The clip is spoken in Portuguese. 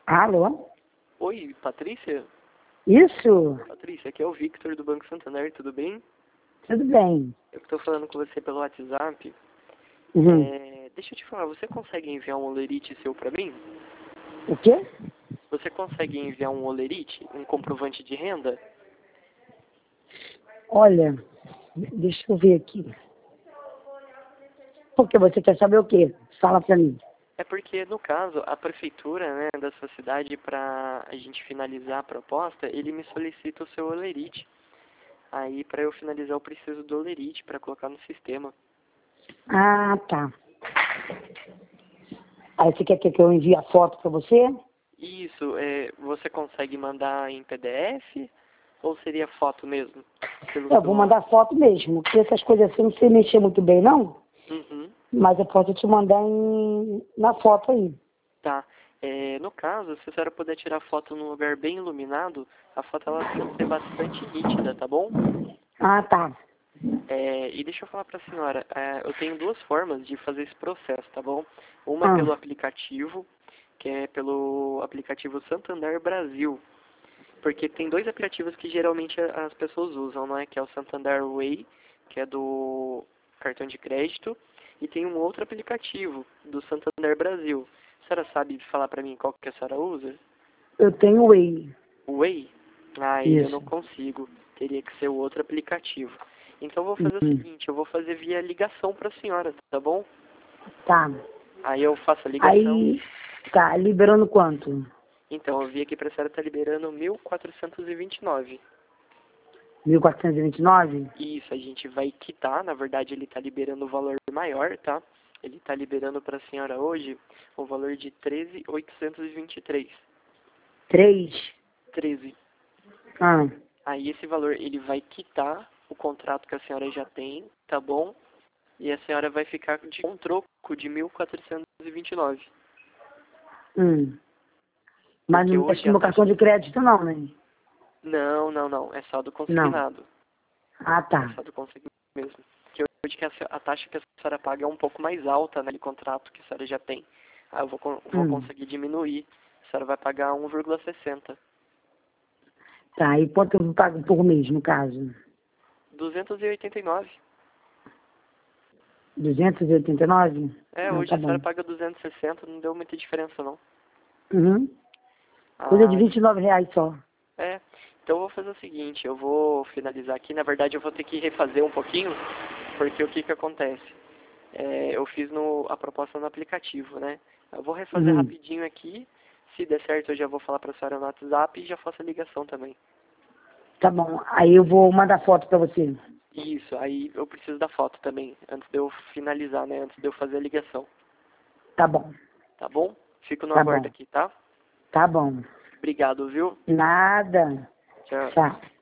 Alô? Oi, Patrícia? Isso? Patrícia, aqui é o Victor do Banco Santander, tudo bem? Tudo bem. Eu estou falando com você pelo WhatsApp. Uhum. Deixa eu te falar, você consegue enviar um olerite seu para mim? O quê? Você consegue enviar um olerite, um comprovante de renda? Olha, deixa eu ver aqui. Porque você quer saber o quê? Fala pra mim. É porque, no caso, a prefeitura, né, da sua cidade, para a gente finalizar a proposta, ele me solicita o seu olerite. Aí, para eu finalizar, eu preciso do olerite para colocar no sistema. Ah, tá. Aí você quer que eu envie a foto pra você? Isso, você consegue mandar em PDF ou seria foto mesmo? Pelo Eu vou celular? mandar foto mesmo, porque essas coisas assim eu não sei mexer muito bem, não. Uhum, Mas eu posso te mandar na foto aí. tá. No caso, se a senhora puder tirar foto num lugar bem iluminado, a foto ela precisa ser bastante nítida, tá bom? Ah, tá. E deixa eu falar para a senhora, eu tenho duas formas de fazer esse processo, tá bom? Uma Ah, pelo aplicativo, que é pelo aplicativo Santander Brasil. Porque tem dois aplicativos que geralmente as pessoas usam, não é? Que é o Santander Way, que é do cartão de crédito, e tem um outro aplicativo do Santander Brasil. A senhora sabe falar para mim qual que a senhora usa? eu tenho o Way. O Way? Ah, ele eu não Isso. consigo. Teria que ser o outro aplicativo. Então eu vou fazer o Uhum. seguinte, eu vou fazer via ligação para a senhora, tá bom? Tá. Aí eu faço a ligação. Aí, tá, liberando quanto? Então, eu vi aqui para a senhora tá liberando 1.429. 1429? Isso, a gente vai quitar, na verdade ele está liberando o valor maior, tá? Ele está liberando para a senhora hoje o valor de 13.823. 3? 13. Ah, Aí esse valor ele vai quitar o contrato que a senhora já tem, tá bom? E a senhora vai ficar com um troco de 1.429. hum. Mas Porque não mexe hoje no a meu cartão taxa... de crédito não, né? Não, não, não. É só do Não. consignado. Ah, É tá. só do consignado mesmo. Que hoje que a taxa que a senhora paga é um pouco mais alta, né? De contrato que a senhora já tem. Aí eu vou Hum. conseguir diminuir. A senhora vai pagar 1,60. Tá, e quanto eu pago por mês, no caso? 289. 289? Ah, Hoje tá a senhora bom. paga 260, não deu muita diferença não. Uhum. Coisa de Ah, R$ 29 só. é. Então eu vou fazer o seguinte, eu vou finalizar aqui. Na verdade eu vou ter que refazer um pouquinho, porque o que que acontece? Eu fiz a proposta no aplicativo, né? Eu vou refazer Uhum. rapidinho aqui. Se der certo eu já vou falar para a senhora no WhatsApp e já faço a ligação também. Tá bom. Aí eu vou mandar foto pra você. Isso, aí eu preciso da foto também, antes de eu finalizar, né? Antes de eu fazer a ligação. Tá bom. Tá bom? Fico no Tá aguardo bom. aqui, tá? Tá bom. Obrigado, viu? Nada. Tchau. Tchau.